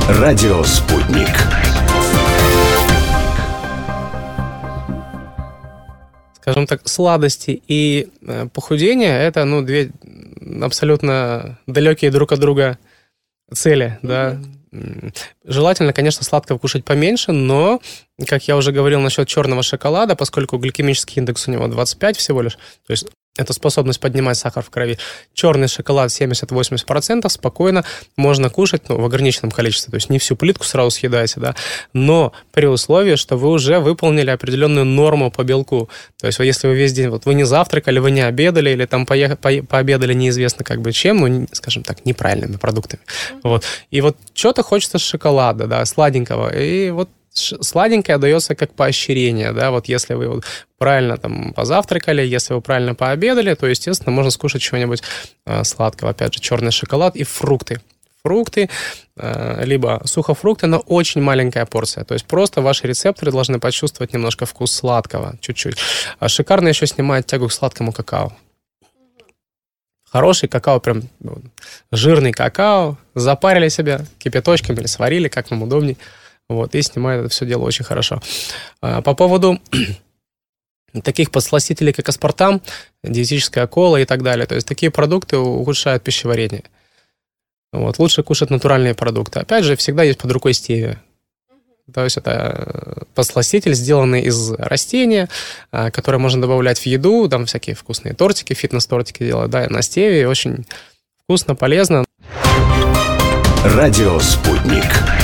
Радио «Спутник». Скажем так, сладости и похудение – это, две абсолютно далекие друг от друга цели, да. Желательно, конечно, сладкого кушать поменьше, но, как я уже говорил насчет черного шоколада, поскольку гликемический индекс у него 25 всего лишь, то есть это способность поднимать сахар в крови, черный шоколад 70-80% спокойно можно кушать, в ограниченном количестве, то есть не всю плитку сразу съедаете, да, но при условии, что вы уже выполнили определенную норму по белку. То есть если вы весь день, вы не завтракали, вы не обедали, или там пообедали неизвестно чем, скажем так, неправильными продуктами. И что-то хочется шоколада, да, сладенького, и сладенькое дается как поощрение, да, если вы правильно позавтракали, если вы правильно пообедали, то, естественно, можно скушать чего-нибудь сладкого, опять же, черный шоколад и фрукты. Фрукты, либо сухофрукты, но очень маленькая порция. То есть просто ваши рецепторы должны почувствовать немножко вкус сладкого, чуть-чуть. Шикарно еще снимает тягу к сладкому какао. Хороший какао, прям жирный какао, запарили себя кипяточком или сварили, как вам удобней. И снимает это все дело очень хорошо. По поводу таких подсластителей, как аспартам, диетическая кола и так далее. То есть такие продукты ухудшают пищеварение. Лучше кушать натуральные продукты. Опять же, всегда есть под рукой стевия. То есть это подсластитель, сделанный из растения, которое можно добавлять в еду. Там всякие вкусные тортики, фитнес-тортики делают, да, на стевии. Очень вкусно, полезно. Радио «Спутник».